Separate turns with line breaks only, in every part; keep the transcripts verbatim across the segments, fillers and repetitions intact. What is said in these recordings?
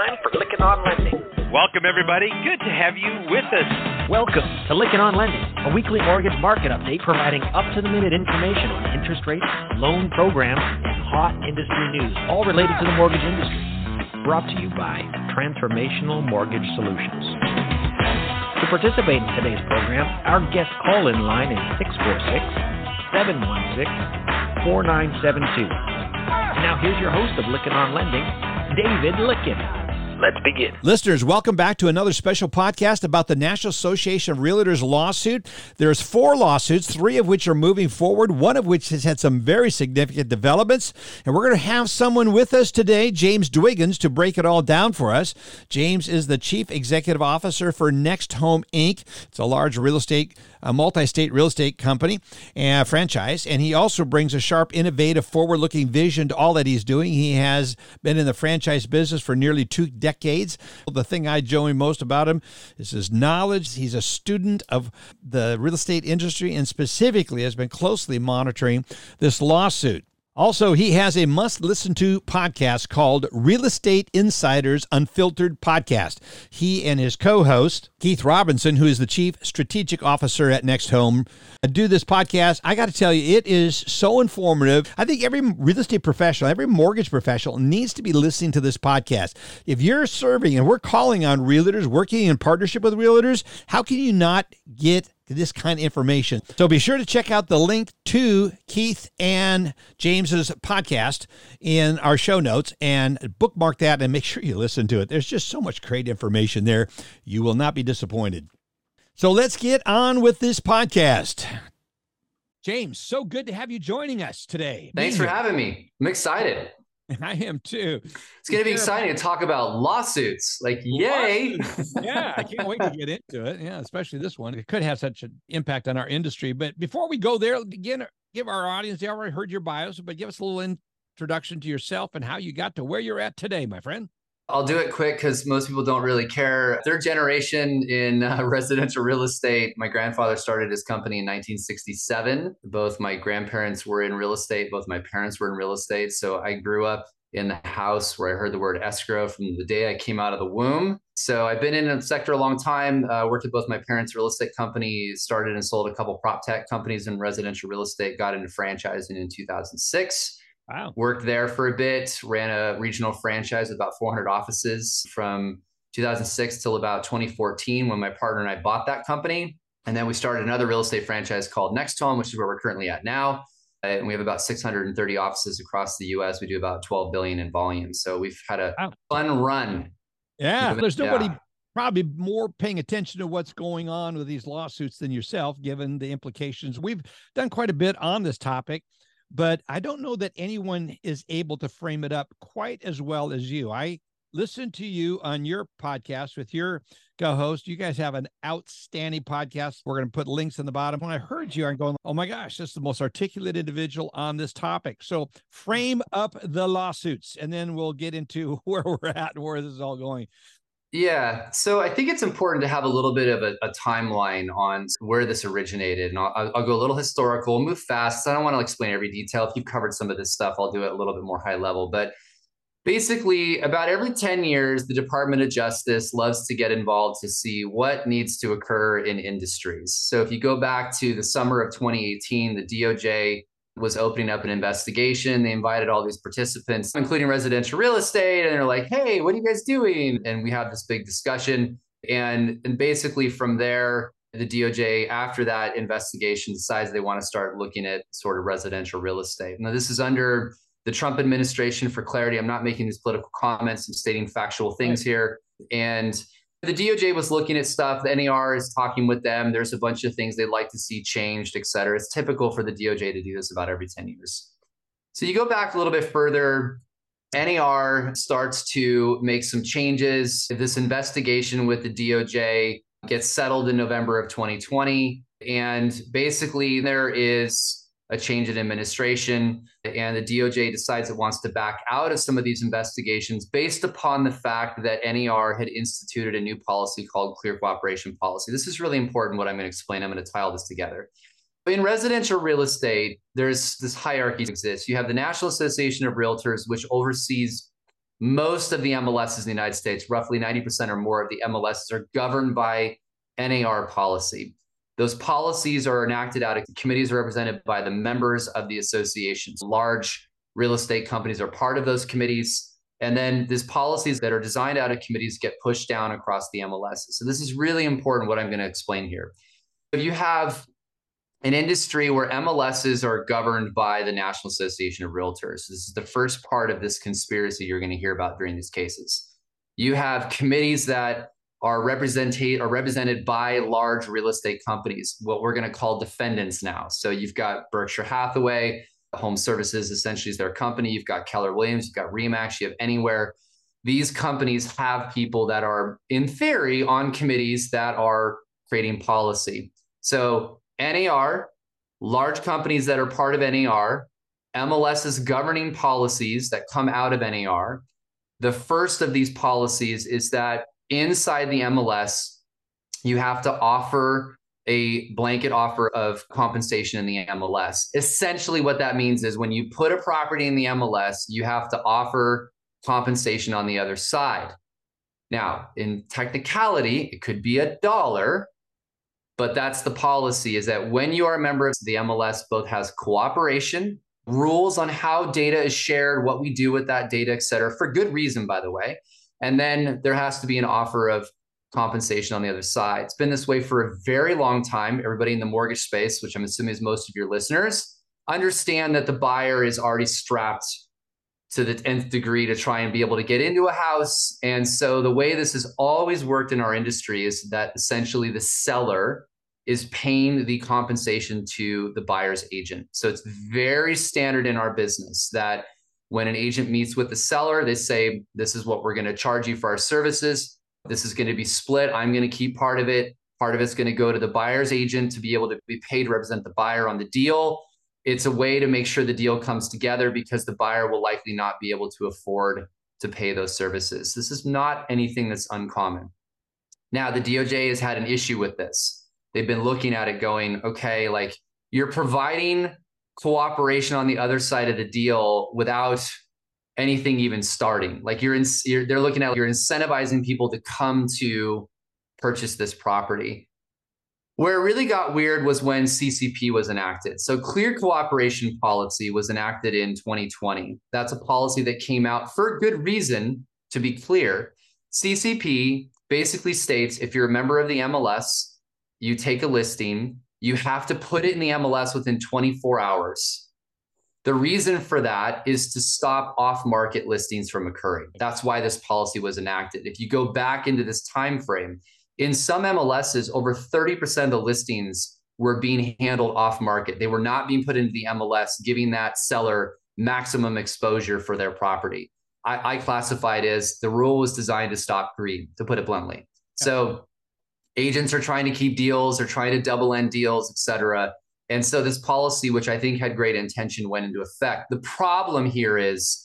time for Lykken on Lending.
Welcome, everybody. Good to have you with us.
Welcome to Lykken on Lending, a weekly mortgage market update providing up-to-the-minute information on interest rates, loan programs, and hot industry news, all related to the mortgage industry. Brought to you by Transformational Mortgage Solutions. To participate in today's program, our guest call-in line is six four six, seven one six, four nine seven two. And now here's your host of Lykken on Lending, David Lykken. Let's begin.
Listeners, welcome back to another special podcast about the National Association of Realtors lawsuit. There's four lawsuits, three of which are moving forward, one of which has had some very significant developments. And we're going to have someone with us today, James Dwiggins, to break it all down for us. James is the Chief Executive Officer for Next Home, Incorporated. It's a large real estate, a multi-state real estate company and franchise. And he also brings a sharp, innovative, forward-looking vision to all that he's doing. He has been in the franchise business for nearly two decades. decades. The thing I enjoy most about him is his knowledge. He's a student of the real estate industry and specifically has been closely monitoring this lawsuit. Also, he has a must-listen-to podcast called Real Estate Insiders Unfiltered Podcast. He and his co-host, Keith Robinson, who is the Chief Strategic Officer at Next Home, do this podcast. I got to tell you, it is so informative. I think every real estate professional, every mortgage professional needs to be listening to this podcast. If you're serving, and we're calling on realtors, working in partnership with realtors, how can you not get this kind of information? So be sure to check out the link to Keith and James's podcast in our show notes and bookmark that and make sure you listen to it. There's just so much great information there. You will not be disappointed. So let's get on with this podcast. James, so good to have you joining us today.
Thanks for having me. I'm excited.
I am too.
It's going to be exciting to talk about lawsuits. Like, yay.
Yeah, I can't wait to get into it. Yeah, especially this one. It could have such an impact on our industry. But before we go there, begin, give our audience, they already heard your bios, but give us a little introduction to yourself and how you got to where you're at today, my friend.
I'll do it quick because most people don't really care. Third generation in uh, residential real estate. My grandfather started his company in nineteen sixty-seven. Both my grandparents were in real estate. Both my parents were in real estate. So I grew up in the house where I heard the word escrow from the day I came out of the womb. So I've been in the sector a long time, uh, worked at both my parents' real estate companies, started and sold a couple prop tech companies in residential real estate, got into franchising in two thousand six.
Wow.
Worked there for a bit, ran a regional franchise with about four hundred offices from two thousand six till about twenty fourteen when my partner and I bought that company. And then we started another real estate franchise called Next Home, which is where we're currently at now. And we have about six hundred thirty offices across the U S. We do about twelve billion dollars in volume. So we've had a wow. fun run.
Yeah, there's nobody
yeah.
probably more paying attention to what's going on with these lawsuits than yourself, given the implications. We've done quite a bit on this topic, but I don't know that anyone is able to frame it up quite as well as you. I listened to you on your podcast with your co-host. You guys have an outstanding podcast. We're going to put links in the bottom. When I heard you, I'm going, oh my gosh, this is the most articulate individual on this topic. So frame up the lawsuits, and then we'll get into where we're at and where this is all going.
Yeah. So I think it's important to have a little bit of a, a timeline on where this originated. And I'll, I'll go a little historical, we'll move fast. I don't want to explain every detail. If you've covered some of this stuff, I'll do it a little bit more high level. But basically, about every ten years, the Department of Justice loves to get involved to see what needs to occur in industries. So if you go back to the summer of twenty eighteen, the D O J was opening up an investigation. They invited all these participants, including residential real estate. And they're like, hey, what are you guys doing? And we have this big discussion. And, and basically from there, the D O J, after that investigation, decides they want to start looking at sort of residential real estate. Now, this is under the Trump administration. For clarity, I'm not making these political comments. I'm stating factual things here. And the D O J was looking at stuff. The N A R is talking with them. There's a bunch of things they'd like to see changed, et cetera. It's typical for the D O J to do this about every ten years. So you go back a little bit further, N A R starts to make some changes. This investigation with the D O J gets settled in November of twenty twenty. And basically there is a change in administration, and the D O J decides it wants to back out of some of these investigations based upon the fact that N A R had instituted a new policy called Clear Cooperation Policy. This is really important, what I'm going to explain. I'm going to tie all this together. In residential real estate, there's this hierarchy that exists. You have the National Association of Realtors, which oversees most of the M L Ss in the United States, roughly ninety percent or more of the M L Ss, are governed by N A R policy. Those policies are enacted out of committees represented by the members of the associations. Large real estate companies are part of those committees. And then these policies that are designed out of committees get pushed down across the M L Ss. So this is really important, what I'm going to explain here. If you have an industry where M L Ss are governed by the National Association of Realtors, this is the first part of this conspiracy you're going to hear about during these cases. You have committees that are represented are represented by large real estate companies, what we're going to call defendants now. So you've got Berkshire Hathaway, Home Services essentially is their company. You've got Keller Williams, you've got Remax, you have Anywhere. These companies have people that are, in theory, on committees that are creating policy. So N A R, large companies that are part of N A R, M L Ss governing policies that come out of N A R. The first of these policies is that inside the M L S, you have to offer a blanket offer of compensation in the M L S. Essentially, what that means is when you put a property in the M L S, you have to offer compensation on the other side. Now, in technicality, it could be a dollar, but that's the policy, is that when you are a member of the M L S, both has cooperation, rules on how data is shared, what we do with that data, et cetera, for good reason, by the way. And then there has to be an offer of compensation on the other side. It's been this way for a very long time. Everybody in the mortgage space, which I'm assuming is most of your listeners, understand that the buyer is already strapped to the nth degree to try and be able to get into a house. And so the way this has always worked in our industry is that essentially the seller is paying the compensation to the buyer's agent. So it's very standard in our business that when an agent meets with the seller, they say, this is what we're going to charge you for our services. This is going to be split. I'm going to keep part of it. Part of it's going to go to the buyer's agent to be able to be paid to represent the buyer on the deal. It's a way to make sure the deal comes together because the buyer will likely not be able to afford to pay those services. This is not anything that's uncommon. Now, the D O J has had an issue with this. They've been looking at it going, okay, like you're providing cooperation on the other side of the deal without anything even starting. Like you're in, you're, they're looking at, you're incentivizing people to come to purchase this property. Where it really got weird was when C C P was enacted. So Clear Cooperation Policy was enacted in twenty twenty. That's a policy that came out for good reason, to be clear. C C P basically states if you're a member of the M L S, you take a listing, you have to put it in the M L S within twenty-four hours. The reason for that is to stop off-market listings from occurring. That's why this policy was enacted. If you go back into this time frame, in some M L Ss, over thirty percent of the listings were being handled off-market. They were not being put into the M L S, giving that seller maximum exposure for their property. I, I classify it as the rule was designed to stop greed, to put it bluntly. So agents are trying to keep deals, they're trying to double end deals, et cetera. And so this policy, which I think had great intention, went into effect. The problem here is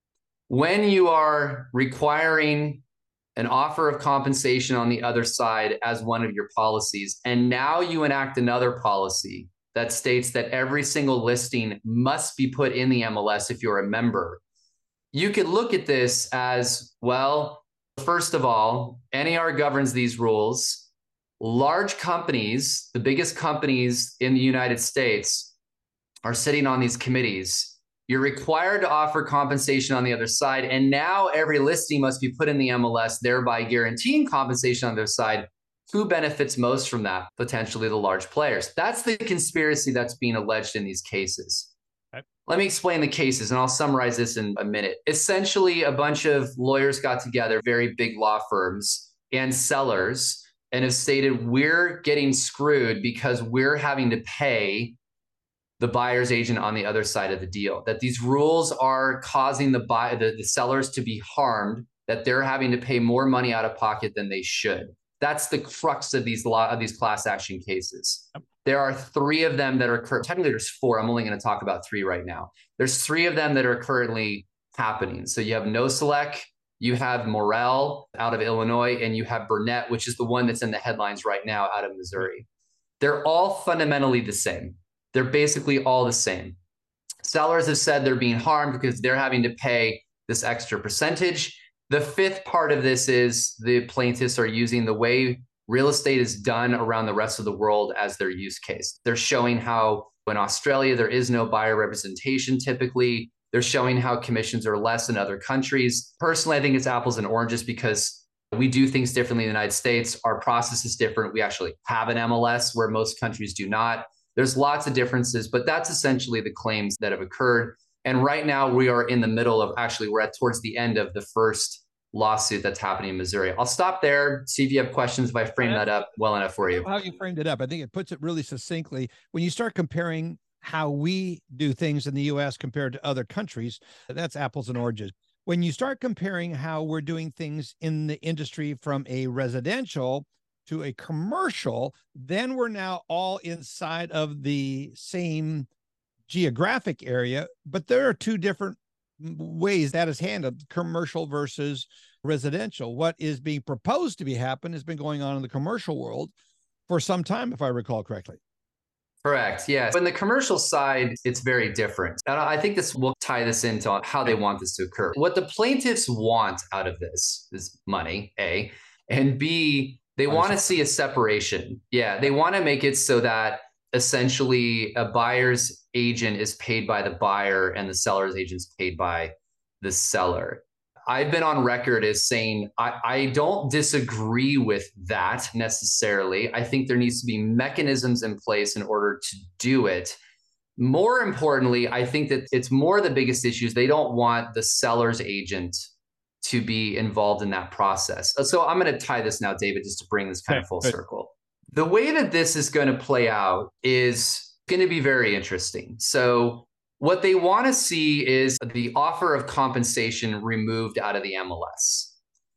when you are requiring an offer of compensation on the other side as one of your policies, and now you enact another policy that states that every single listing must be put in the M L S if you're a member, you could look at this as, well, first of all, N A R governs these rules. Large companies, the biggest companies in the United States, are sitting on these committees. You're required to offer compensation on the other side. And now every listing must be put in the M L S, thereby guaranteeing compensation on their side. Who benefits most from that? Potentially the large players. That's the conspiracy that's being alleged in these cases. Okay. Let me explain the cases, and I'll summarize this in a minute. Essentially, a bunch of lawyers got together, very big law firms and sellers, and have stated, we're getting screwed because we're having to pay the buyer's agent on the other side of the deal, that these rules are causing the buy the, the sellers to be harmed, that they're having to pay more money out of pocket than they should. That's the crux of these law of these class action cases. Yep. There are three of them that are technically there's four. I'm only going to talk about three right now. There's three of them that are currently happening. So you have NoSelect, you have Morel out of Illinois, and you have Burnett, which is the one that's in the headlines right now out of Missouri. They're all fundamentally the same. They're basically all the same. Sellers have said they're being harmed because they're having to pay this extra percentage. The fifth part of this is the plaintiffs are using the way real estate is done around the rest of the world as their use case. They're showing how in Australia, there is no buyer representation typically. They're showing how commissions are less in other countries. Personally, I think it's apples and oranges because we do things differently in the United States. Our process is different. We actually have an M L S where most countries do not. There's lots of differences, but that's essentially the claims that have occurred. And right now we are in the middle of, actually, we're at towards the end of the first lawsuit that's happening in Missouri. I'll stop there, see if you have questions, if I frame that up well enough for you.
How you framed it up, I think it puts it really succinctly. When you start comparing how we do things in the U S compared to other countries, that's apples and oranges. When you start comparing how we're doing things in the industry from a residential to a commercial, then we're now all inside of the same geographic area, but there are two different ways that is handled, commercial versus residential. What is being proposed to be happen has been going on in the commercial world for some time, if I recall correctly.
Correct. Yeah. But in the commercial side, it's very different. And I think this will tie this into how they want this to occur. What the plaintiffs want out of this is money, A, and B, they want to see a separation. Yeah. They want to make it so that essentially a buyer's agent is paid by the buyer and the seller's agent is paid by the seller. I've been on record as saying I, I don't disagree with that necessarily. I think there needs to be mechanisms in place in order to do it. More importantly, I think that it's more the biggest issues. They don't want the seller's agent to be involved in that process. So I'm going to tie this now, David, just to bring this kind of full circle. The way that this is going to play out is going to be very interesting. So what they want to see is the offer of compensation removed out of the M L S.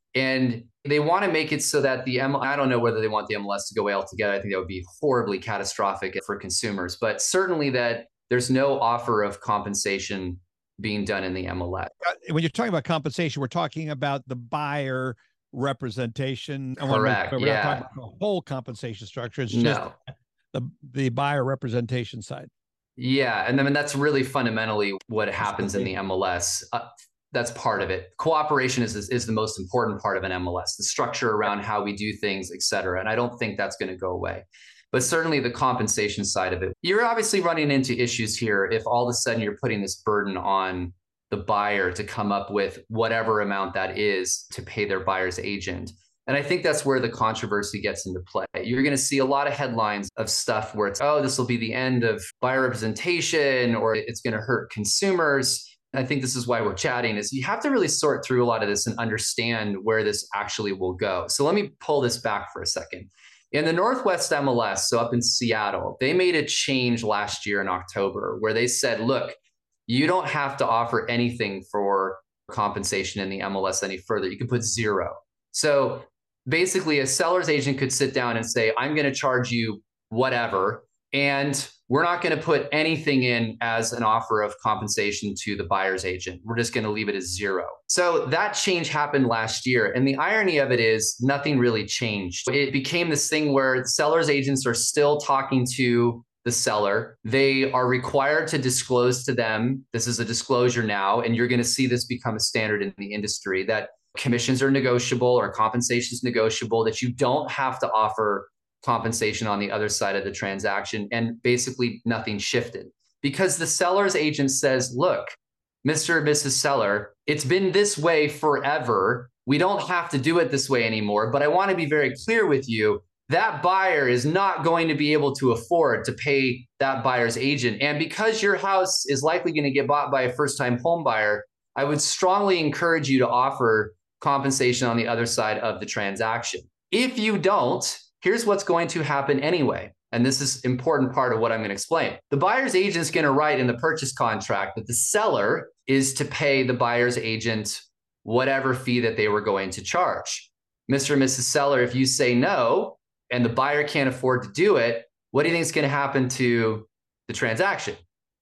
And they want to make it so that the M L S, I don't know whether they want the M L S to go away altogether. I think that would be horribly catastrophic for consumers, but certainly that there's no offer of compensation being done in the M L S.
When you're talking about compensation, we're talking about the buyer representation.
Correct.
We're
yeah.
not talking about the whole compensation structure. It's just
no.
the, the buyer representation side.
Yeah. And then that's really fundamentally what happens in the M L S. Uh, that's part of it. Cooperation is, is, is the most important part of an M L S, the structure around how we do things, et cetera. And I don't think that's going to go away. But certainly the compensation side of it. You're obviously running into issues here if all of a sudden you're putting this burden on the buyer to come up with whatever amount that is to pay their buyer's agent. And I think that's where the controversy gets into play. You're going to see a lot of headlines of stuff where it's, oh, this will be the end of buyer representation, or it's going to hurt consumers. And I think this is why we're chatting, is you have to really sort through a lot of this and understand where this actually will go. So let me pull this back for a second. In the Northwest M L S, so up in Seattle, they made a change last year in October where they said, look, you don't have to offer anything for compensation in the M L S any further. You can put zero. So basically a seller's agent could sit down and say, I'm going to charge you whatever, and we're not going to put anything in as an offer of compensation to the buyer's agent. We're just going to leave it as zero. So that change happened last year. And the irony of it is nothing really changed. It became this thing where seller's agents are still talking to the seller. They are required to disclose to them. This is a disclosure now, and you're going to see this become a standard in the industry, that commissions are negotiable or compensation is negotiable, that you don't have to offer compensation on the other side of the transaction. And basically nothing shifted because the seller's agent says, look, Mister or Missus Seller, it's been this way forever. We don't have to do it this way anymore. But I want to be very clear with you. That buyer is not going to be able to afford to pay that buyer's agent. And because your house is likely going to get bought by a first-time home buyer, I would strongly encourage you to offer compensation on the other side of the transaction. If you don't, here's what's going to happen anyway. And this is an important part of what I'm going to explain. The buyer's agent is going to write in the purchase contract that the seller is to pay the buyer's agent whatever fee that they were going to charge. Mister and Missus Seller, if you say no, and the buyer can't afford to do it, what do you think is going to happen to the transaction?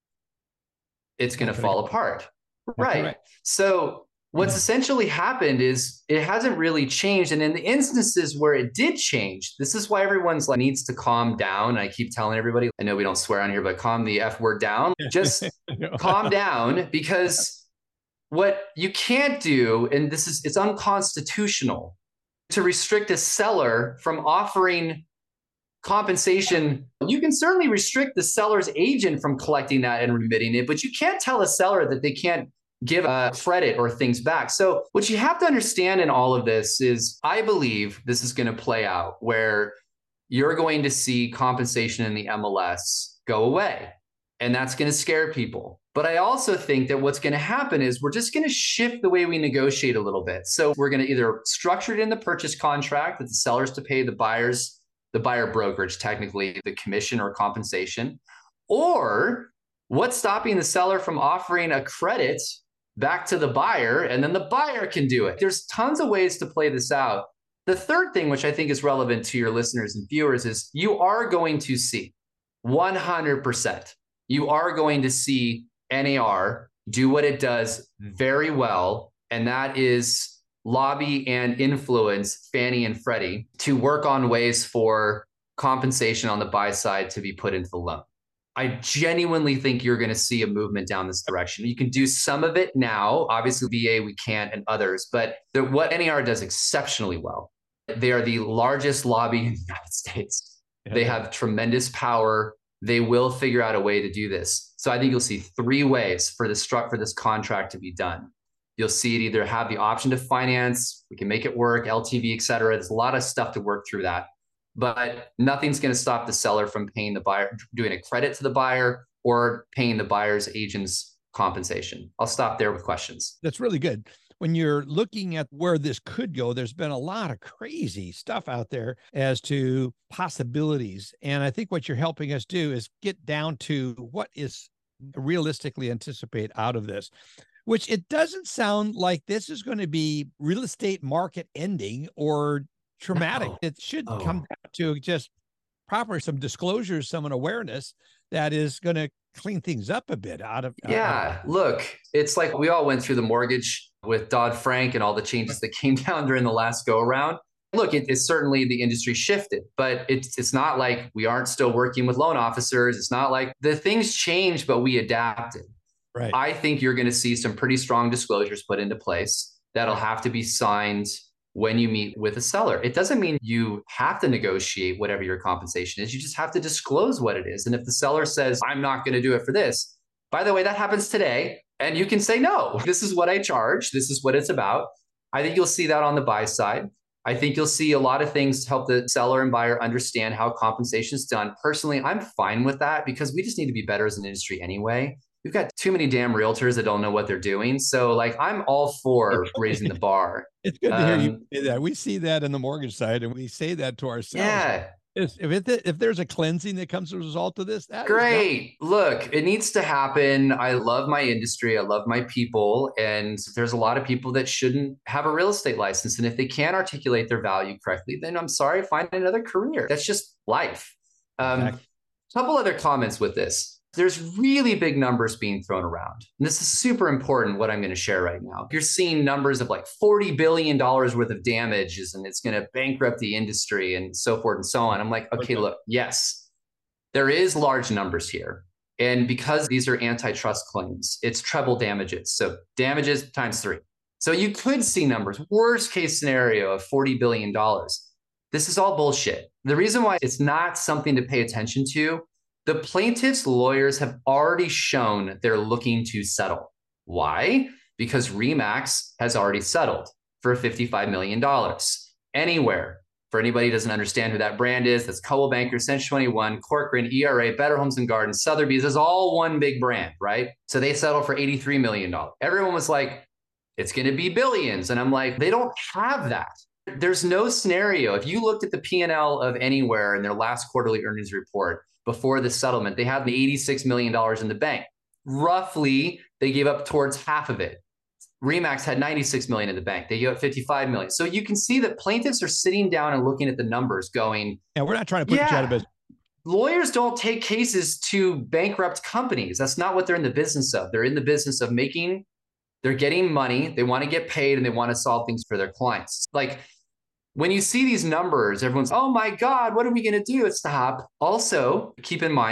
It's going to fall apart. Right. right. So what's essentially happened is it hasn't really changed. And in the instances where it did change, this is why everyone's like needs to calm down. I keep telling everybody, I know we don't swear on here, but calm the F word down. Just calm down, because What you can't do, and this is, it's unconstitutional to restrict a seller from offering compensation. You can certainly restrict the seller's agent from collecting that and remitting it, but you can't tell a seller that they can't give a credit or things back. So what you have to understand in all of this is, I believe this is going to play out where you're going to see compensation in the M L S go away, and that's going to scare people. But I also think that what's going to happen is we're just going to shift the way we negotiate a little bit. So we're going to either structure it in the purchase contract that the sellers to pay the buyers, the buyer brokerage, technically the commission or compensation, or what's stopping the seller from offering a credit back to the buyer, and then the buyer can do it. There's tons of ways to play this out. The third thing, which I think is relevant to your listeners and viewers, is you are going to see one hundred percent, you are going to see N A R do what it does very well, and that is lobby and influence Fannie and Freddie to work on ways for compensation on the buy side to be put into the loan. I genuinely think you're going to see a movement down this direction. You can do some of it now. Obviously, V A, we can't, and others, but the, what N A R does exceptionally well, they are the largest lobby in the United States. Yeah. They have tremendous power. They will figure out a way to do this. So I think you'll see three ways for this struct for this contract to be done. You'll see it either have the option to finance, we can make it work, L T V, et cetera. There's a lot of stuff to work through that, but nothing's going to stop the seller from paying the buyer, doing a credit to the buyer, or paying the buyer's agent's compensation. I'll stop there with questions.
That's really good. When you're looking at where this could go, there's been a lot of crazy stuff out there as to possibilities. And I think what you're helping us do is get down to what is realistically anticipate out of this, which it doesn't sound like this is going to be real estate market ending or traumatic. No. It should oh. come down to just proper some disclosures, some awareness that is going to clean things up a bit out of.
Yeah. Out of look, it's like we all went through the mortgage with Dodd-Frank and all the changes that came down during the last go around. Look, it, it's certainly the industry shifted, but it's it's not like we aren't still working with loan officers. It's not like the things changed, but we adapted.
Right.
I think you're going to see some pretty strong disclosures put into place that'll have to be signed when you meet with a seller. It doesn't mean you have to negotiate whatever your compensation is. You just have to disclose what it is. And if the seller says, I'm not going to do it for this, by the way, that happens today. And you can say, no, this is what I charge. This is what it's about. I think you'll see that on the buy side. I think you'll see a lot of things to help the seller and buyer understand how compensation is done. Personally, I'm fine with that because we just need to be better as an industry anyway. We've got too many damn realtors that don't know what they're doing. So like, I'm all for raising the bar.
It's good to um, hear you say that. We see that in the mortgage side and we say that to ourselves.
Yeah.
If, if, it, if there's a cleansing that comes as a result of this, that
great. Look, it needs to happen. I love my industry. I love my people. And there's a lot of people that shouldn't have a real estate license. And if they can't articulate their value correctly, then I'm sorry, find another career. That's just life. Um, exactly. A couple other comments with this. There's really big numbers being thrown around. And this is super important, what I'm going to share right now. You're seeing numbers of like forty billion dollars worth of damages, and it's going to bankrupt the industry and so forth and so on. I'm like, okay, look, yes, there is large numbers here. And because these are antitrust claims, it's treble damages. So damages times three. So you could see numbers, worst case scenario of forty billion dollars. This is all bullshit. The reason why it's not something to pay attention to, the plaintiff's lawyers have already shown they're looking to settle. Why? Because RE/MAX has already settled for fifty-five million dollars. Anywhere, for anybody who doesn't understand who that brand is, that's Coldwell Banker, Century twenty-one, Corcoran, E R A, Better Homes and Gardens, Sotheby's, is all one big brand, right? So they settled for eighty-three million dollars. Everyone was like, it's going to be billions. And I'm like, they don't have that. There's no scenario. If you looked at the P and L of Anywhere in their last quarterly earnings report, before the settlement, they had eighty-six million dollars in the bank. Roughly, they gave up towards half of it. RE/MAX had ninety-six million dollars in the bank. They gave up fifty-five million dollars. So you can see that plaintiffs are sitting down and looking at the numbers going,
yeah, we're not trying to put
yeah,
you out of business.
Lawyers don't take cases to bankrupt companies. That's not what they're in the business of. They're in the business of making, they're getting money, they want to get paid, and they want to solve things for their clients. Like, when you see these numbers, everyone's, oh my God, what are we going to do? Stop. Also, keep in mind,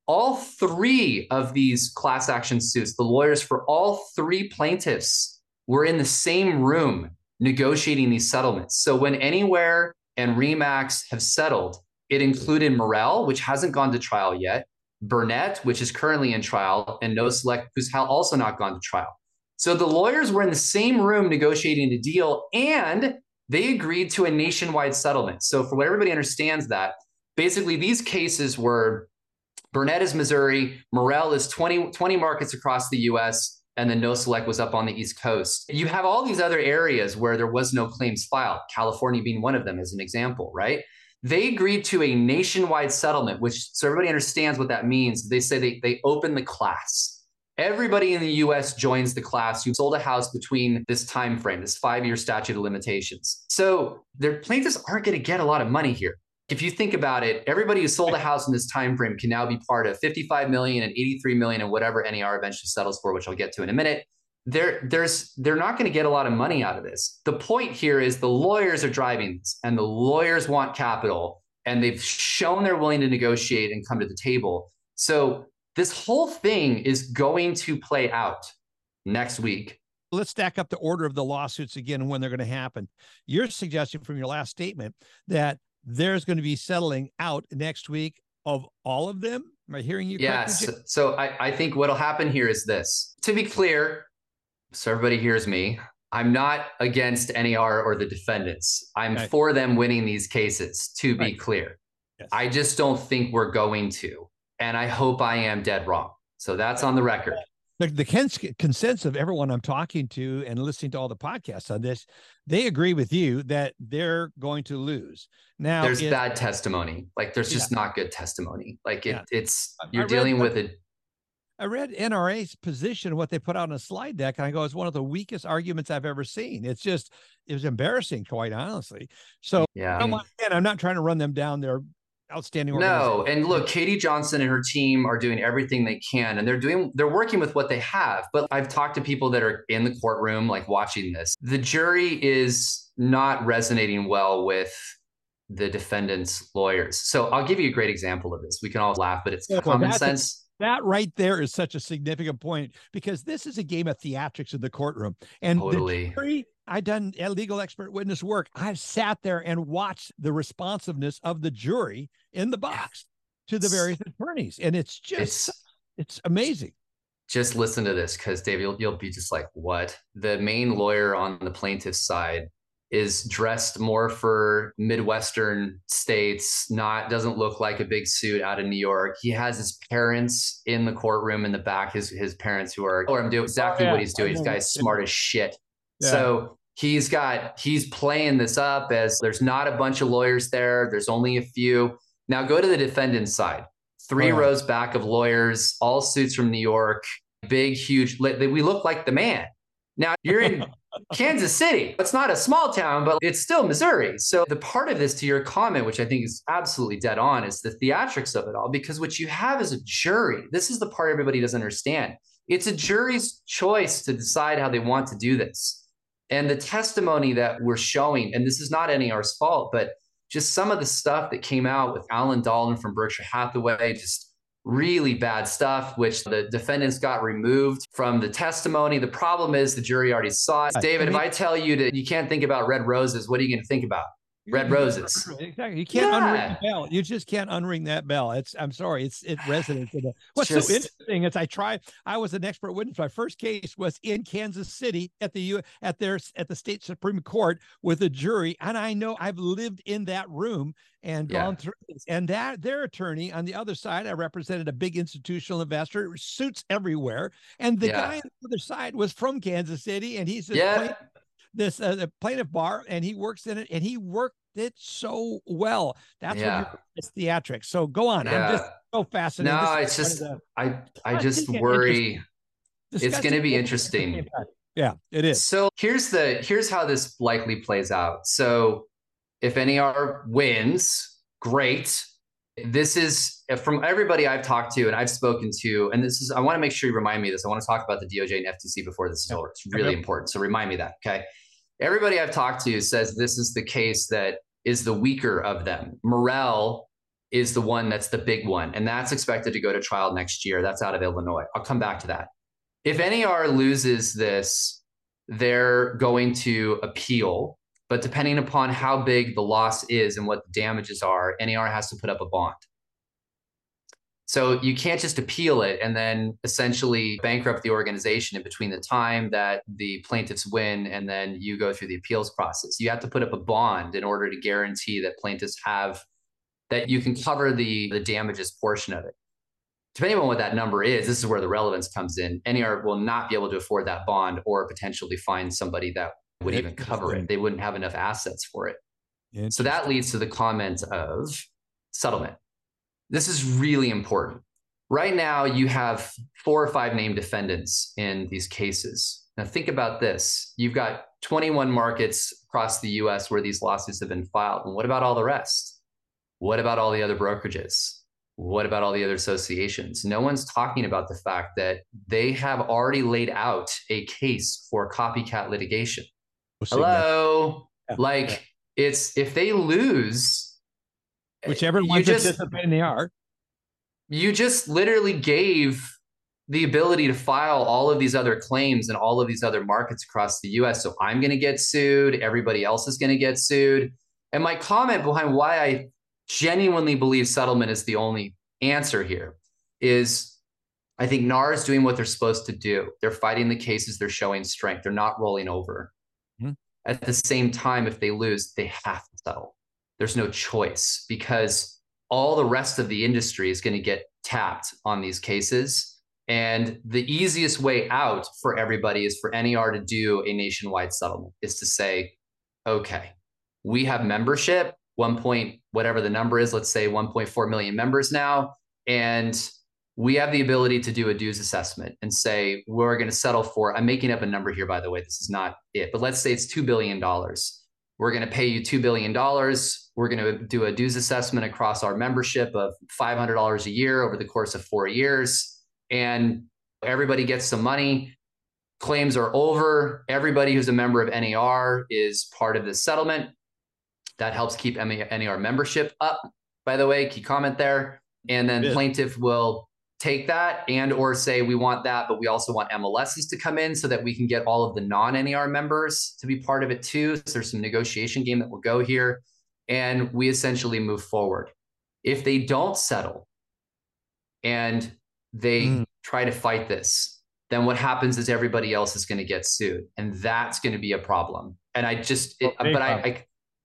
All three of these class action suits, the lawyers for all three plaintiffs were in the same room negotiating these settlements. So when Anywhere and Remax have settled, it included Morel, which hasn't gone to trial yet, Burnett, which is currently in trial, and No Select, who's also not gone to trial. So the lawyers were in the same room negotiating the deal, and they agreed to a nationwide settlement. So for what everybody understands that, basically these cases were Burnett is Missouri, Morel is twenty, twenty markets across the U S, and then No Select was up on the East Coast. You have all these other areas where there was no claims filed, California being one of them as an example, right? They agreed to a nationwide settlement, which so everybody understands what that means. They say they, they open the class. Everybody in the U S joins the class who sold a house between this time frame, this five-year statute of limitations. So their plaintiffs aren't going to get a lot of money here. If you think about it, everybody who sold a house in this time frame can now be part of fifty-five million and eighty-three million and whatever N A R eventually settles for, which I'll get to in a minute. They're, there's, they're not going to get a lot of money out of this. The point here is the lawyers are driving this, and the lawyers want capital, and they've shown they're willing to negotiate and come to the table. So this whole thing is going to play out next week.
Let's stack up the order of the lawsuits again and when they're going to happen. You're suggesting from your last statement that there's going to be settling out next week of all of them. Am I hearing you correctly?
Yes. So I, I think what'll happen here is this. To be clear, so everybody hears me, I'm not against N A R or the defendants. I'm right. for them winning these cases, to be right. clear. Yes. I just don't think we're going to. And I hope I am dead wrong. So that's on the record.
The, the consensus of everyone I'm talking to and listening to all the podcasts on this, they agree with you that they're going to lose. Now,
there's
it,
bad testimony. Like there's just yeah. not good testimony. Like it,
yeah.
it's, you're read, dealing with it.
I read N R A's position, what they put out on a slide deck, and I go, it's one of the weakest arguments I've ever seen. It's just, it was embarrassing, quite honestly. So
yeah.
I'm, again, I'm not trying to run them down. They're outstanding.
No. And look, Katie Johnson and her team are doing everything they can, and they're doing, they're working with what they have. But I've talked to people that are in the courtroom, like watching this. The jury is not resonating well with the defendant's lawyers. So I'll give you a great example of this. We can all laugh, but it's yeah, common well, sense.
A, that right there is such a significant point, because this is a game of theatrics in the courtroom. And
totally.
the jury, I've done legal expert witness work. I've sat there and watched the responsiveness of the jury in the box to the various attorneys. And it's just, it's, it's amazing.
Just listen to this, because Dave, you'll, you'll be just like, what? The main lawyer on the plaintiff's side is dressed more for Midwestern states, not, doesn't look like a big suit out of New York. He has his parents in the courtroom in the back, his, his parents who are, or I'm doing exactly oh, yeah. what he's doing. This guy's smart as shit. Yeah. So he's got, he's playing this up as there's not a bunch of lawyers there. There's only a few. Now go to the defendant's side, three oh, yeah. rows back of lawyers, all suits from New York, big, huge, we look like the man. Now you're in Kansas City. It's not a small town, but it's still Missouri. So the part of this, to your comment, which I think is absolutely dead on, is the theatrics of it all, because what you have is a jury. This is the part everybody doesn't understand. It's a jury's choice to decide how they want to do this. And the testimony that we're showing, and this is not N A R's fault, but just some of the stuff that came out with Alan Dalton from Berkshire Hathaway, just really bad stuff, which the defendants got removed from the testimony. The problem is the jury already saw it. David, I mean, if I tell you that you can't think about red roses, what are you going to think about? Red roses.
Exactly. You can't yeah. unring the bell. You just can't unring that bell. It's, I'm sorry. It's, it resonates. In the, what's just, so interesting is I tried, I was an expert witness. My first case was in Kansas City at the, U at their, at the state Supreme Court with a jury. And I know I've lived in that room and yeah. gone through this. And that their attorney on the other side, I represented a big institutional investor, suits everywhere. And the yeah. guy on the other side was from Kansas City, and he's just
yeah.
this uh, the plaintiff bar, and he works in it, and he worked it so well. That's yeah. what it's theatrics. So go on.
Yeah.
I'm just so fascinated.
No, it's just the, I I just worry it's going to be interesting.
Yeah, it is.
So here's the here's how this likely plays out. So if N A R wins, great. This is from everybody I've talked to and I've spoken to, and this is, I want to make sure you remind me of this. I want to talk about the D O J and F T C before this is over. It's really okay. important. So remind me of that. Okay. Everybody I've talked to says this is the case that is the weaker of them. Morel is the one that's the big one. And that's expected to go to trial next year. That's out of Illinois. I'll come back to that. If N A R loses this, they're going to appeal. But depending upon how big the loss is and what the damages are, N A R has to put up a bond. So you can't just appeal it and then essentially bankrupt the organization in between the time that the plaintiffs win and then you go through the appeals process. You have to put up a bond in order to guarantee that plaintiffs have, that you can cover the, the damages portion of it. Depending on what that number is, this is where the relevance comes in. N A R will not be able to afford that bond or potentially find somebody that would even cover it. They wouldn't have enough assets for it. So that leads to the comment of settlement. This is really important. Right now, you have four or five named defendants in these cases. Now, think about this. You've got twenty-one markets across the U S where these lawsuits have been filed. And what about all the rest? What about all the other brokerages? What about all the other associations? No one's talking about the fact that they have already laid out a case for copycat litigation. Hello? Yeah. Like, yeah. It's if they lose...
Whichever one participating they are.
You just literally gave the ability to file all of these other claims in all of these other markets across the U S. So I'm going to get sued. Everybody else is going to get sued. And my comment behind why I genuinely believe settlement is the only answer here is I think N A R is doing what they're supposed to do. They're fighting the cases. They're showing strength. They're not rolling over. Mm-hmm. At the same time, if they lose, they have to settle. There's no choice because all the rest of the industry is going to get tapped on these cases. And the easiest way out for everybody is for N A R to do a nationwide settlement, is to say, okay, we have membership, one point, whatever the number is, let's say one point four million members now. And we have the ability to do a dues assessment and say, we're going to settle for, I'm making up a number here, by the way, this is not it, but let's say it's two billion dollars. We're going to pay you two billion dollars. We're going to do a dues assessment across our membership of five hundred dollars a year over the course of four years. And everybody gets some money. Claims are over. Everybody who's a member of N A R is part of this settlement. That helps keep N A R membership up, by the way, key comment there. And then yeah. Plaintiff will take that and or say, we want that, but we also want M L Ss to come in so that we can get all of the non-N A R members to be part of it too. So there's some negotiation game that will go here. And we essentially move forward. If they don't settle and they mm. try to fight this, then what happens is everybody else is going to get sued. And that's going to be a problem. And I just, it, oh, but I, I,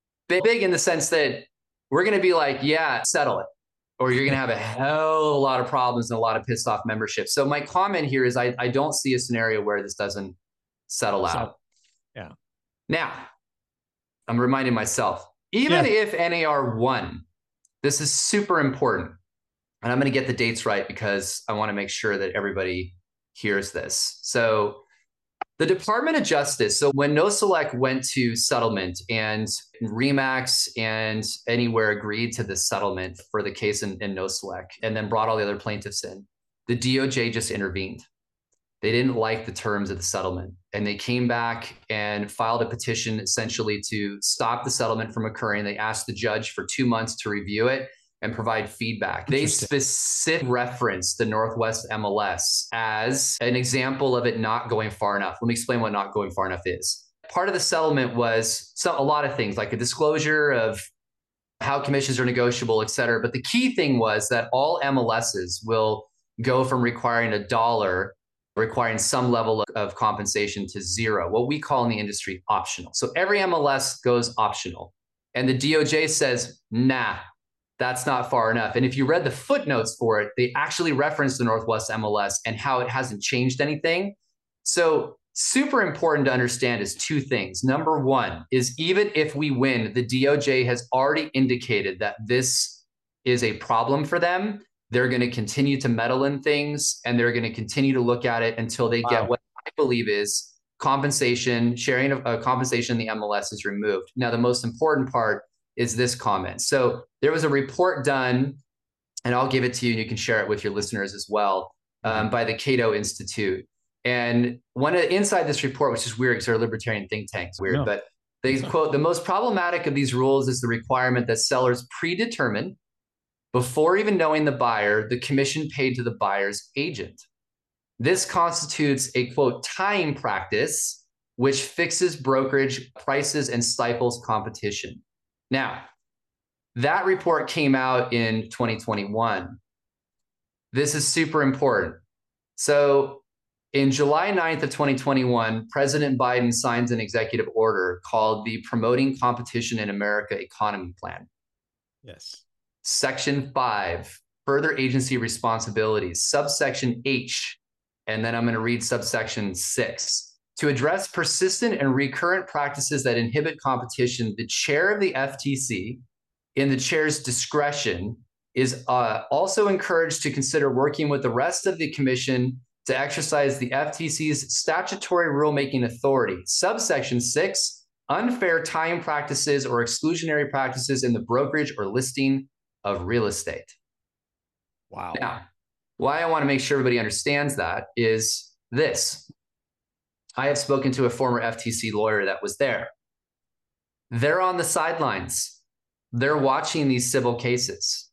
big in the sense that we're going to be like, yeah, settle it. Or you're going to have a hell of a lot of problems and a lot of pissed off membership. So my comment here is I, I don't see a scenario where this doesn't settle out. So,
yeah.
Now, I'm reminding myself, even
yeah.
if N A R won, this is super important. And I'm going to get the dates right because I want to make sure that everybody hears this. So the Department of Justice, so when NOSELEC went to settlement and RE/MAX and Anywhere agreed to this settlement for the case in, in NOSELEC and then brought all the other plaintiffs in, the D O J just intervened. They didn't like the terms of the settlement. And they came back and filed a petition essentially to stop the settlement from occurring. They asked the judge for two months to review it and provide feedback. They specifically referenced the Northwest M L S as an example of it not going far enough. Let me explain what not going far enough is. Part of the settlement was some, a lot of things like a disclosure of how commissions are negotiable, et cetera. But the key thing was that all M L Ss will go from requiring a dollar requiring some level of compensation to zero, what we call in the industry optional. So every M L S goes optional. And the D O J says, nah, that's not far enough. And if you read the footnotes for it, they actually reference the Northwest M L S and how it hasn't changed anything. So super important to understand is two things. Number one is even if we win, the D O J has already indicated that this is a problem for them. They're going to continue to meddle in things and they're going to continue to look at it until they wow. get what I believe is compensation, sharing of uh, compensation in the M L S is removed. Now, the most important part is this comment. So there was a report done, and I'll give it to you and you can share it with your listeners as well, um, by the Cato Institute. And one of, inside this report, which is weird because they're a libertarian think tanks, weird, no. but they quote, the most problematic of these rules is the requirement that sellers predetermine before even knowing the buyer, the commission paid to the buyer's agent. This constitutes a, quote, tying practice, which fixes brokerage prices and stifles competition. Now, that report came out in twenty twenty-one. This is super important. So in July ninth of twenty twenty-one, President Biden signs an executive order called the Promoting Competition in America Economy Plan.
Yes.
Section five, further agency responsibilities, subsection H, and then I'm going to read subsection six. To address persistent and recurrent practices that inhibit competition, the chair of the F T C, in the chair's discretion, is uh, also encouraged to consider working with the rest of the commission to exercise the F T C's statutory rulemaking authority. Subsection six, unfair tying practices or exclusionary practices in the brokerage or listing of real estate.
Wow.
Now, why I want to make sure everybody understands that is this. I have spoken to a former F T C lawyer that was there. They're on the sidelines. They're watching these civil cases.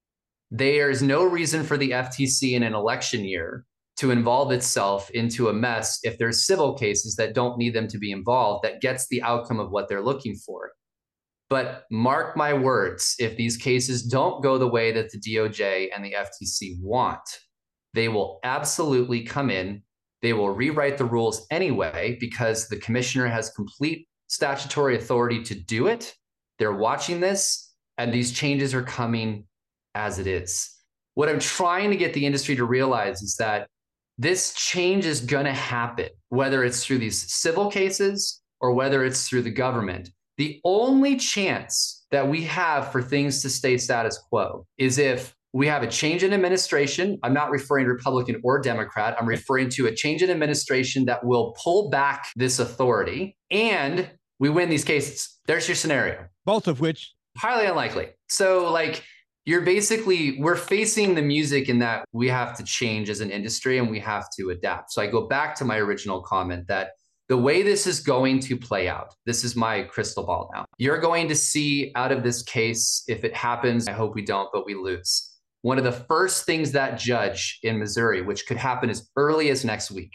There is no reason for the F T C in an election year to involve itself into a mess if there's civil cases that don't need them to be involved, that gets the outcome of what they're looking for. But mark my words, if these cases don't go the way that the D O J and the F T C want, they will absolutely come in. They will rewrite the rules anyway, because the commissioner has complete statutory authority to do it. They're watching this, and these changes are coming as it is. What I'm trying to get the industry to realize is that this change is going to happen, whether it's through these civil cases or whether it's through the government. The only chance that we have for things to stay status quo is if we have a change in administration. I'm not referring to Republican or Democrat. I'm referring to a change in administration that will pull back this authority and we win these cases. There's your scenario.
Both of which?
Highly unlikely. So like you're basically, we're facing the music in that we have to change as an industry and we have to adapt. So I go back to my original comment that the way this is going to play out, this is my crystal ball now. You're going to see out of this case, if it happens, I hope we don't, but we lose. One of the first things that judge in Missouri, which could happen as early as next week,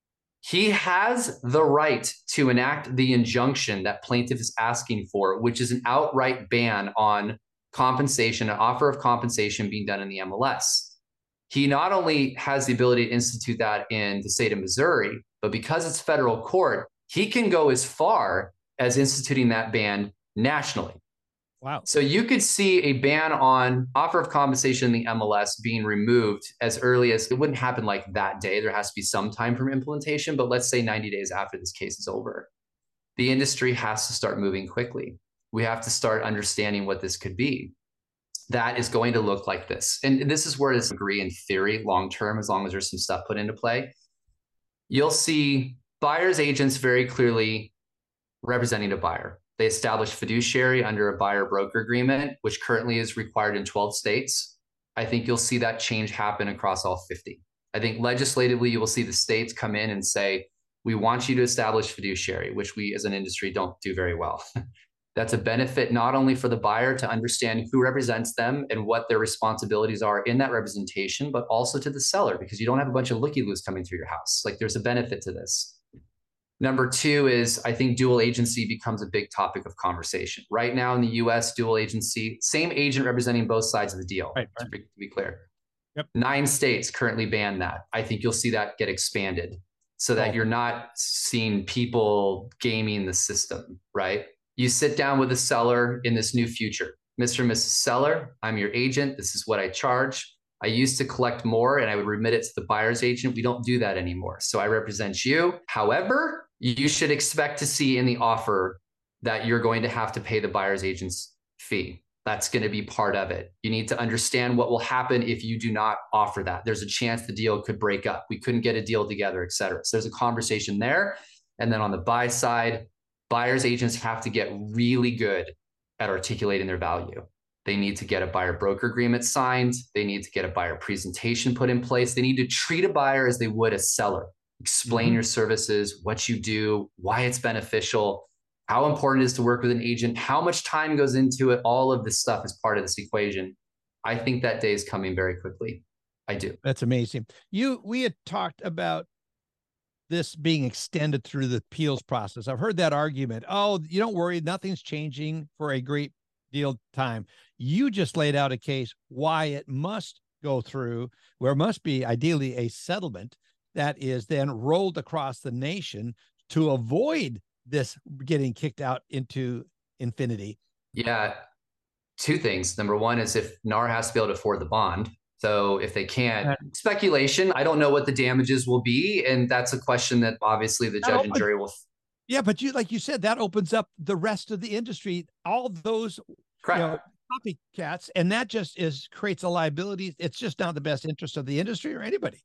he has the right to enact the injunction that plaintiff is asking for, which is an outright ban on compensation, an offer of compensation being done in the M L S. He not only has the ability to institute that in the state of Missouri, but because it's federal court, he can go as far as instituting that ban nationally.
Wow.
So you could see a ban on offer of compensation in the M L S being removed as early as, it wouldn't happen like that day. There has to be some time from implementation, but let's say ninety days after this case is over. The industry has to start moving quickly. We have to start understanding what this could be. That is going to look like this. And this is where I disagree in theory, long-term, as long as there's some stuff put into play. You'll see buyer's agents very clearly representing a buyer. They establish fiduciary under a buyer-broker agreement, which currently is required in twelve states. I think you'll see that change happen across all fifty. I think legislatively, you will see the states come in and say, we want you to establish fiduciary, which we as an industry don't do very well. That's a benefit not only for the buyer to understand who represents them and what their responsibilities are in that representation, but also to the seller, because you don't have a bunch of looky-loos coming through your house. Like there's a benefit to this. Number two is I think dual agency becomes a big topic of conversation. Right now in the U S, dual agency, same agent representing both sides of the deal,
right,
right. To, be, to be clear.
Yep.
Nine states currently ban that. I think you'll see that get expanded so that oh. you're not seeing people gaming the system, right? You sit down with a seller in this new future. Mister and Missus Seller, I'm your agent. This is what I charge. I used to collect more and I would remit it to the buyer's agent. We don't do that anymore. So I represent you. However, you should expect to see in the offer that you're going to have to pay the buyer's agent's fee. That's going to be part of it. You need to understand what will happen if you do not offer that. There's a chance the deal could break up. We couldn't get a deal together, et cetera. So there's a conversation there. And then on the buy side, buyer's agents have to get really good at articulating their value. They need to get a buyer broker agreement signed. They need to get a buyer presentation put in place. They need to treat a buyer as they would a seller. Explain mm-hmm. your services, what you do, why it's beneficial, how important it is to work with an agent, how much time goes into it. All of this stuff is part of this equation. I think that day is coming very quickly. I do.
That's amazing. You, we had talked about this being extended through the appeals process. I've heard that argument. Oh, you don't worry, nothing's changing for a great deal of time. You just laid out a case why it must go through, where must be ideally a settlement that is then rolled across the nation to avoid this getting kicked out into infinity.
Yeah. Two things. Number one is if N A R has to be able to afford the bond. So if they can't, speculation, I don't know what the damages will be. And that's a question that obviously the judge and jury will.
Yeah, but you, like you said, that opens up the rest of the industry, all those you know, copycats, and that just is creates a liability. It's just not the best interest of the industry or anybody.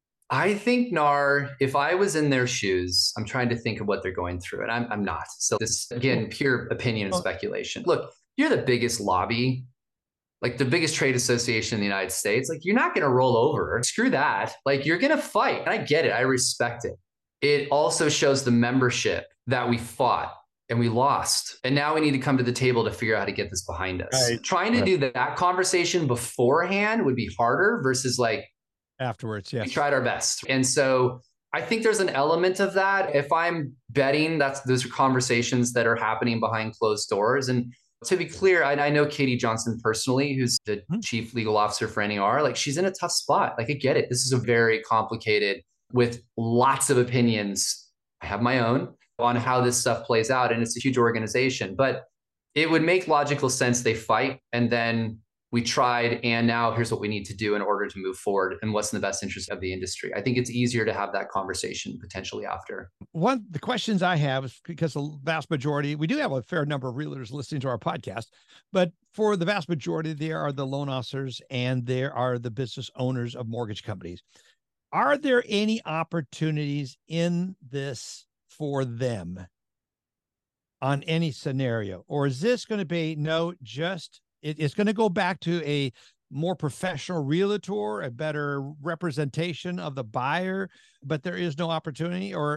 I think N A R, if I was in their shoes, I'm trying to think of what they're going through, and I'm, I'm not. So this, again, pure opinion and speculation. Look, you're the biggest lobby, like the biggest trade association in the United States. Like, you're not going to roll over. Screw that. Like, you're going to fight. And I get it. I respect it. It also shows the membership that we fought and we lost. And now we need to come to the table to figure out how to get this behind us. Right. Trying to right. do that conversation beforehand would be harder versus like
afterwards. Yeah.
We tried our best. And so I think there's an element of that. If I'm betting, that's those are conversations that are happening behind closed doors. And to be clear, I, I know Katie Johnson personally, who's the mm-hmm. chief legal officer for N A R. Like, she's in a tough spot. Like, I get it. This is a very complicated with lots of opinions. I have my own on how this stuff plays out. And it's a huge organization, but it would make logical sense. They fight, and then we tried, and now here's what we need to do in order to move forward and what's in the best interest of the industry. I think it's easier to have that conversation potentially after.
One of the questions I have is because the vast majority, we do have a fair number of realtors listening to our podcast, but for the vast majority, there are the loan officers and there are the business owners of mortgage companies. Are there any opportunities in this for them on any scenario? Or is this going to be, no, just it, it's going to go back to a more professional realtor, a better representation of the buyer, but there is no opportunity? Or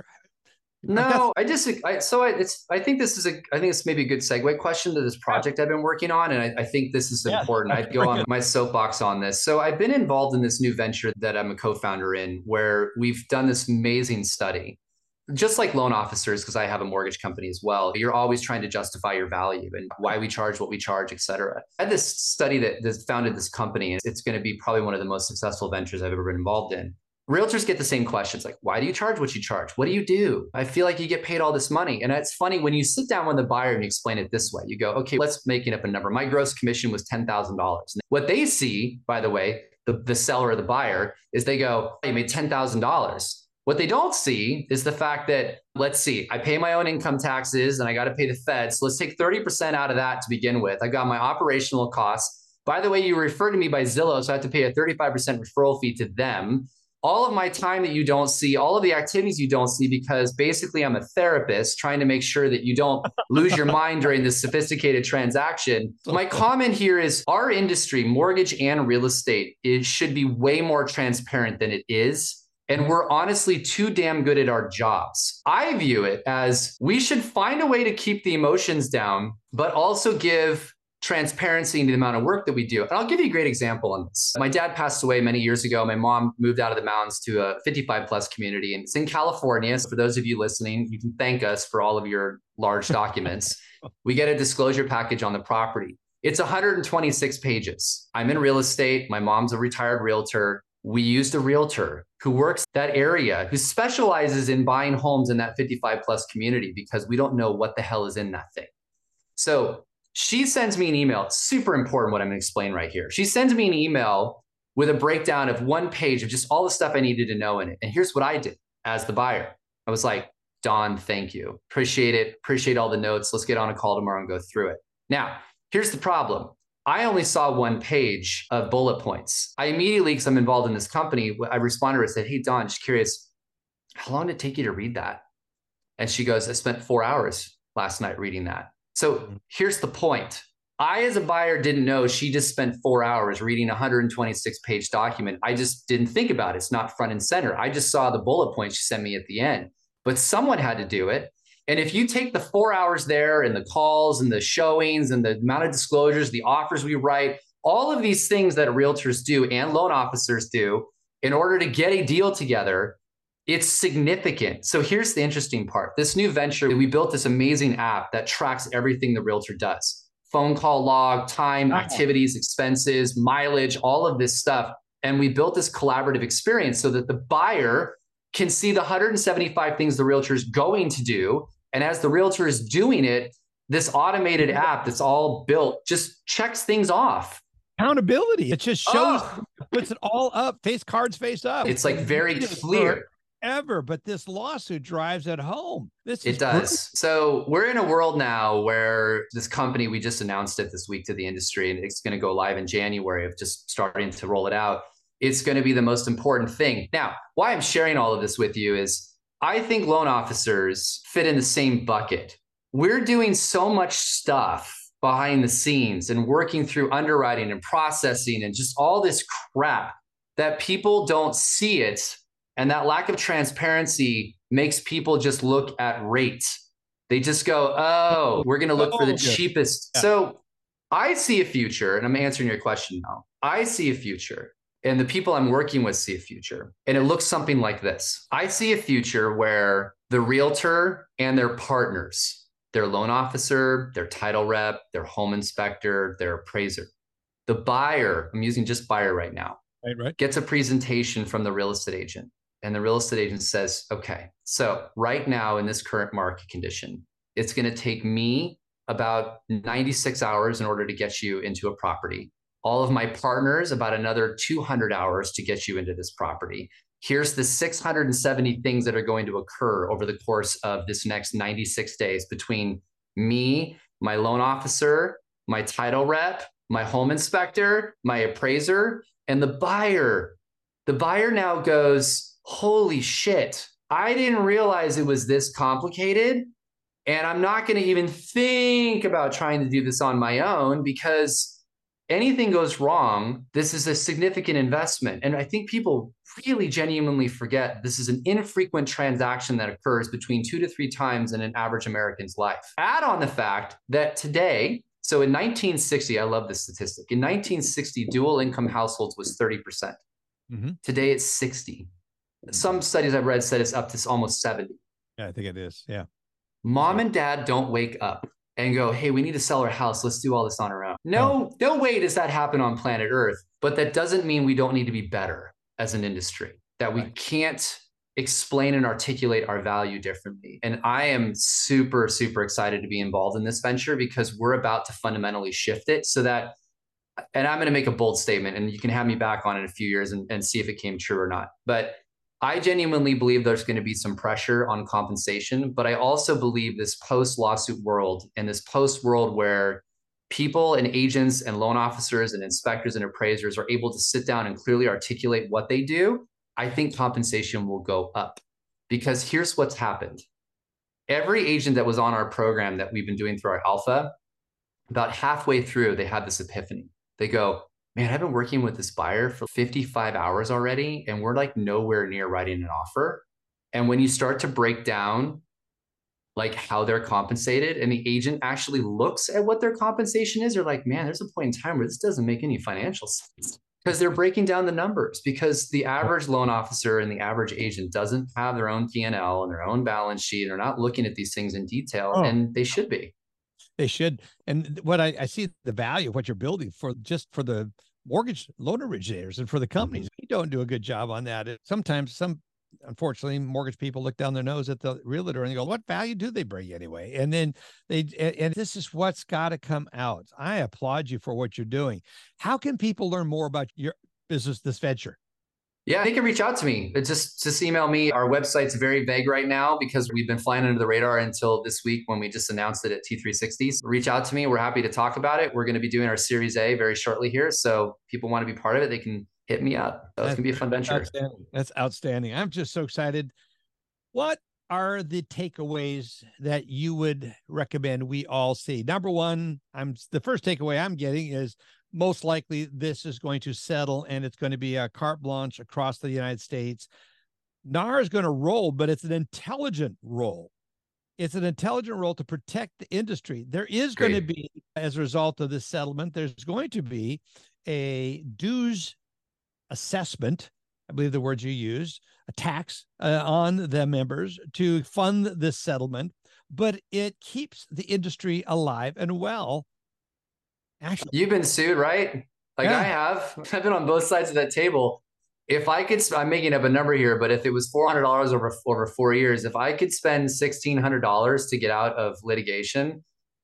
no, I just, I, so I, it's, I think this is a, I think it's maybe a good segue question to this project I've been working on. And I, I think this is yeah, important. I'd go on my soapbox on this. So I've been involved in this new venture that I'm a co-founder in, where we've done this amazing study. Just like loan officers, because I have a mortgage company as well, you're always trying to justify your value and why we charge what we charge, et cetera. I had this study that, that founded this company, and it's going to be probably one of the most successful ventures I've ever been involved in. Realtors get the same questions, like, why do you charge what you charge? What do you do? I feel like you get paid all this money. And it's funny when you sit down with the buyer and you explain it this way. You go, okay, let's make it up a number. My gross commission was ten thousand dollars. What they see, by the way, the, the seller or the buyer, is they go, you made ten thousand dollars. What they don't see is the fact that, let's see, I pay my own income taxes and I got to pay the Fed. So let's take thirty percent out of that to begin with. I got my operational costs. By the way, you refer to me by Zillow, so I have to pay a thirty-five percent referral fee to them. All of my time that you don't see, all of the activities you don't see, because basically I'm a therapist trying to make sure that you don't lose your mind during this sophisticated transaction. My comment here is our industry, mortgage and real estate, it should be way more transparent than it is. And we're honestly too damn good at our jobs. I view it as we should find a way to keep the emotions down, but also give transparency in the amount of work that we do. And I'll give you a great example on this. My dad passed away many years ago. My mom moved out of the mountains to a fifty-five plus community, and it's in California. So for those of you listening, you can thank us for all of your large documents. We get a disclosure package on the property. It's one hundred twenty-six pages. I'm in real estate. My mom's a retired realtor. We used a realtor who works that area, who specializes in buying homes in that fifty-five plus community, because we don't know what the hell is in that thing. So she sends me an email. It's super important what I'm going to explain right here. She sends me an email with a breakdown of one page of just all the stuff I needed to know in it. And here's what I did as the buyer. I was like, Dawn, thank you. Appreciate it. Appreciate all the notes. Let's get on a call tomorrow and go through it. Now, here's the problem. I only saw one page of bullet points. I immediately, because I'm involved in this company, I responded and said, hey, Dawn, just curious, how long did it take you to read that? And she goes, I spent four hours last night reading that. So here's the point. I, as a buyer, didn't know she just spent four hours reading a one hundred twenty-six page document. I just didn't think about it. It's not front and center. I just saw the bullet points she sent me at the end. But someone had to do it. And if you take the four hours there and the calls and the showings and the amount of disclosures, the offers we write, all of these things that realtors do and loan officers do in order to get a deal together, it's significant. So here's the interesting part. This new venture, we built this amazing app that tracks everything the realtor does. Phone call log, time, activities, expenses, mileage, all of this stuff. And we built this collaborative experience so that the buyer can see the one hundred seventy-five things the realtor is going to do. And as the realtor is doing it, this automated app that's all built just checks things off.
Accountability. It just shows, oh. puts it all up, face cards face up.
It's like very clear.
Ever, but this lawsuit drives it home. This is
it does.
Brutal.
So we're in a world now where this company, we just announced it this week to the industry, and it's going to go live in January of just starting to roll it out. It's going to be the most important thing. Now, why I'm sharing all of this with you is I think loan officers fit in the same bucket. We're doing so much stuff behind the scenes and working through underwriting and processing and just all this crap that people don't see it. And that lack of transparency makes people just look at rates. They just go, oh, we're going to look oh, for the yeah. cheapest. Yeah. So I see a future, and I'm answering your question now. I see a future, and the people I'm working with see a future. And it looks something like this. I see a future where the realtor and their partners, their loan officer, their title rep, their home inspector, their appraiser, the buyer, I'm using just buyer right now,
right, right.
gets a presentation from the real estate agent. And the real estate agent says, okay, so right now in this current market condition, it's going to take me about ninety-six hours in order to get you into a property. All of my partners, about another two hundred hours to get you into this property. Here's the six hundred seventy things that are going to occur over the course of this next ninety-six days between me, my loan officer, my title rep, my home inspector, my appraiser, and the buyer. The buyer now goes, holy shit, I didn't realize it was this complicated. And I'm not going to even think about trying to do this on my own because anything goes wrong, this is a significant investment. And I think people really genuinely forget this is an infrequent transaction that occurs between two to three times in an average American's life. Add on the fact that today, so in nineteen sixty, I love this statistic. In nineteen sixty, dual income households was thirty percent. Mm-hmm. Today it's sixty. Some studies I've read said it's up to almost seventy.
Yeah, I think it is. Yeah.
Mom and dad don't wake up and go, hey, we need to sell our house. Let's do all this on our own. No, oh. no way does that happen on planet Earth. But that doesn't mean we don't need to be better as an industry, that we right. can't explain and articulate our value differently. And I am super, super excited to be involved in this venture because we're about to fundamentally shift it so that, and I'm going to make a bold statement, and you can have me back on in a few years and, and see if it came true or not. But I genuinely believe there's going to be some pressure on compensation, but I also believe this post-lawsuit world and this post-world where people and agents and loan officers and inspectors and appraisers are able to sit down and clearly articulate what they do, I think compensation will go up. Because here's what's happened. Every agent that was on our program that we've been doing through our alpha, about halfway through, they had this epiphany. They go, man, I've been working with this buyer for fifty-five hours already, and we're like nowhere near writing an offer. And when you start to break down like how they're compensated and the agent actually looks at what their compensation is, they're like, man, there's a point in time where this doesn't make any financial sense because they're breaking down the numbers because the average loan officer and the average agent doesn't have their own P and L and their own balance sheet. They're not looking at these things in detail, oh. and they should be.
They should. And what I, I see the value of what you're building for just for the mortgage loan originators and for the companies. We don't do a good job on that. It, sometimes some, unfortunately, mortgage people look down their nose at the realtor and they go, what value do they bring anyway? And then they, and, and this is what's got to come out. I applaud you for what you're doing. How can people learn more about your business, this venture?
Yeah, they can reach out to me. It's just just email me. Our website's very vague right now because we've been flying under the radar until this week when we just announced it at T three sixty. So reach out to me. We're happy to talk about it. We're going to be doing our Series A very shortly here. So people want to be part of it, they can hit me up. So it's going to be a fun venture.
Outstanding. That's outstanding. I'm just so excited. What are the takeaways that you would recommend we all see? Number one, I'm the first takeaway I'm getting is most likely this is going to settle and it's going to be a carte blanche across the United States. N A R is going to roll, but it's an intelligent roll. It's an intelligent roll to protect the industry. There is Great. going to be, as a result of this settlement, there's going to be a dues assessment, I believe the words you used, a tax uh, on the members to fund this settlement, but it keeps the industry alive and well. Actually,
you've been sued, right? Like yeah. I have. I've been on both sides of that table. If I could, I'm making up a number here, but if it was four hundred dollars over over four years, if I could spend sixteen hundred dollars to get out of litigation,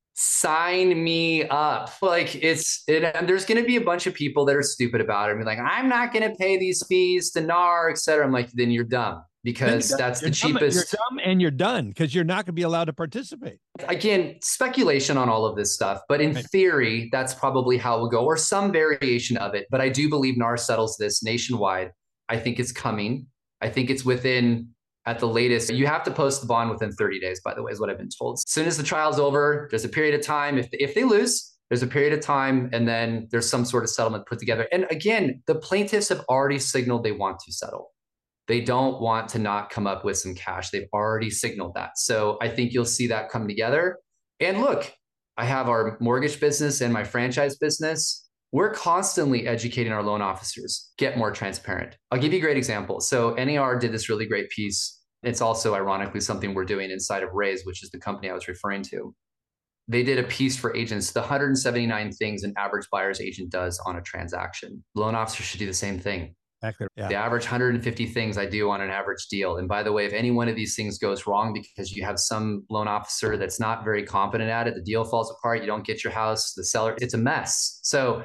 sign me up. Like it's, it, and there's going to be a bunch of people that are stupid about it and be like, I'm not going to pay these fees to N A R, et cetera. I'm like, then you're dumb. Because that's the cheapest.
You're dumb and you're done because you're not going to be allowed to participate.
Again, speculation on all of this stuff, but in right. theory, that's probably how it will go, or some variation of it. But I do believe N A R settles this nationwide. I think it's coming. I think it's within, at the latest, you have to post the bond within thirty days, by the way, is what I've been told. As soon as the trial's over, there's a period of time. If, if they lose, there's a period of time, and then there's some sort of settlement put together. And again, the plaintiffs have already signaled they want to settle. They don't want to not come up with some cash. They've already signaled that. So I think you'll see that come together. And look, I have our mortgage business and my franchise business. We're constantly educating our loan officers, get more transparent. I'll give you a great example. So N A R did this really great piece. It's also ironically something we're doing inside of Raise, which is the company I was referring to. They did a piece for agents, the one hundred seventy-nine things an average buyer's agent does on a transaction. Loan officers should do the same thing.
Exactly. Yeah.
The average one hundred fifty things I do on an average deal. And by the way, if any one of these things goes wrong because you have some loan officer that's not very competent at it, the deal falls apart, you don't get your house, the seller, it's a mess. So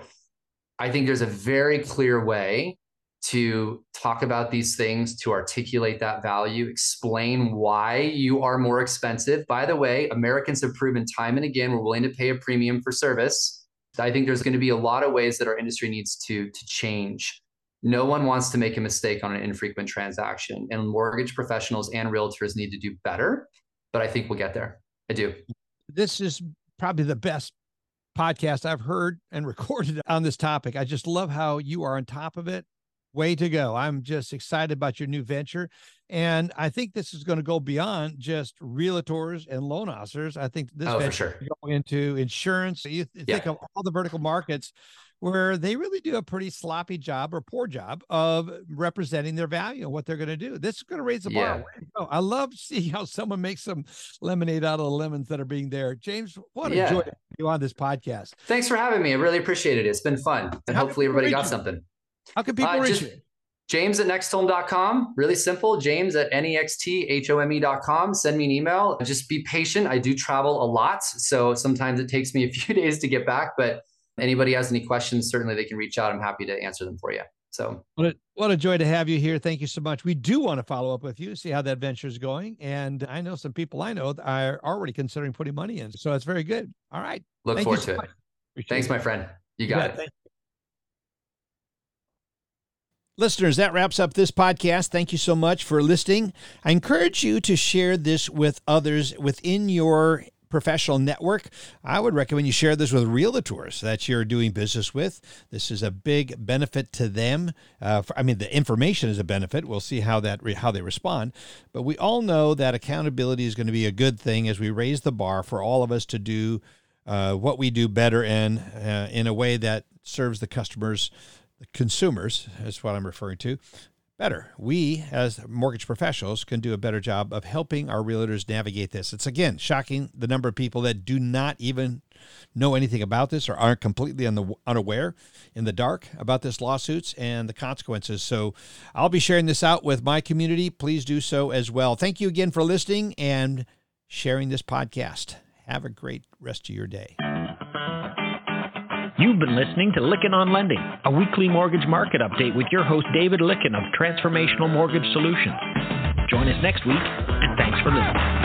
I think there's a very clear way to talk about these things, to articulate that value, explain why you are more expensive. By the way, Americans have proven time and again, we're willing to pay a premium for service. I think there's going to be a lot of ways that our industry needs to, to change. No one wants to make a mistake on an infrequent transaction, and mortgage professionals and realtors need to do better, but I think we'll get there. I do.
This is probably the best podcast I've heard and recorded on this topic. I just love how you are on top of it. Way to go. I'm just excited about your new venture. And I think this is going to go beyond just realtors and loan officers. I think this
oh,
venture
for sure.
will go into insurance. You think yeah. of all the vertical markets where they really do a pretty sloppy job or poor job of representing their value and what they're going to do. This is going to raise the bar. Yeah. I love seeing how someone makes some lemonade out of the lemons that are being there. James, what a
yeah.
joy to have you on this podcast.
Thanks for having me. I really appreciate it. It's been fun. And
how
hopefully everybody got
you?
something.
How can people uh, reach you?
James at next home dot com. Really simple. James at N E X T H O M E dot com. Send me an email. Just be patient. I do travel a lot. So sometimes it takes me a few days to get back, but anybody has any questions, certainly they can reach out. I'm happy to answer them for you. So
what a, what a joy to have you here. Thank you so much. We do want to follow up with you, see how that venture is going. And I know some people I know are already considering putting money in. So it's very good. All right.
Look Thank forward so to much. it. Thanks, it. my friend. You got yeah, it.
Listeners, that wraps up this podcast. Thank you so much for listening. I encourage you to share this with others within your professional network. I would recommend you share this with realtors that you're doing business with. This is a big benefit to them. Uh, for, I mean, the information is a benefit. We'll see how that re- how they respond. But we all know that accountability is going to be a good thing as we raise the bar for all of us to do uh, what we do better and uh, in a way that serves the customers, the consumers, is what I'm referring to, better. We, as mortgage professionals, can do a better job of helping our realtors navigate this. It's, again, shocking the number of people that do not even know anything about this or aren't completely unaware, in the dark about this lawsuits and the consequences. So I'll be sharing this out with my community. Please do so as well. Thank you again for listening and sharing this podcast. Have a great rest of your day.
You've been listening to Lykken on Lending, a weekly mortgage market update with your host, David Lykken of Transformational Mortgage Solutions. Join us next week, and thanks for listening.